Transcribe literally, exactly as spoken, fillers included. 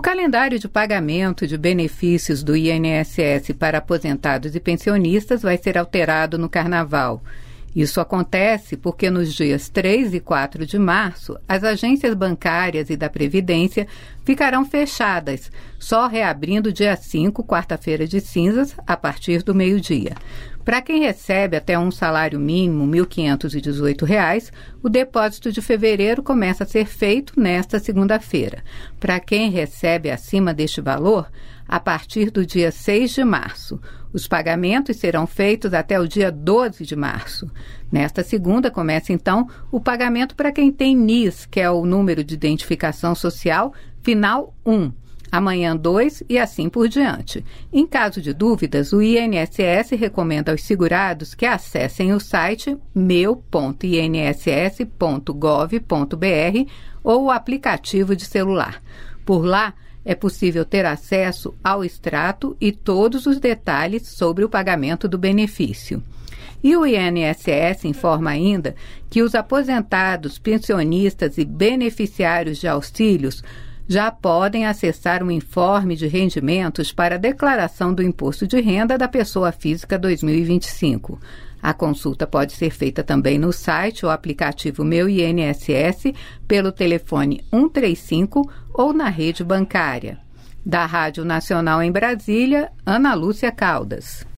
calendário de pagamento de benefícios do I N S S para aposentados e pensionistas vai ser alterado no Carnaval. Isso acontece porque nos dias três e quatro de março, as agências bancárias e da Previdência ficarão fechadas, só reabrindo dia cinco, quarta-feira de cinzas, a partir do meio-dia. Para quem recebe até um salário mínimo, mil quinhentos e dezoito reais, o depósito de fevereiro começa a ser feito nesta segunda-feira. Para quem recebe acima deste valor, a partir do dia seis de março. Os pagamentos serão feitos até o dia doze de março. Nesta segunda, começa então o pagamento para quem tem N I S, que é o número de identificação social, final um. Amanhã dois e assim por diante. Em caso de dúvidas, o I N S S recomenda aos segurados que acessem o site meu ponto i n s s ponto gov ponto b r ou o aplicativo de celular. Por lá, é possível ter acesso ao extrato e todos os detalhes sobre o pagamento do benefício. E o I N S S informa ainda que os aposentados, pensionistas e beneficiários de auxílios já podem acessar um informe de rendimentos para a declaração do Imposto de Renda da Pessoa Física dois mil e vinte e cinco. A consulta pode ser feita também no site ou aplicativo Meu I N S S, pelo telefone um três cinco ou na rede bancária. Da Rádio Nacional em Brasília, Ana Lúcia Caldas.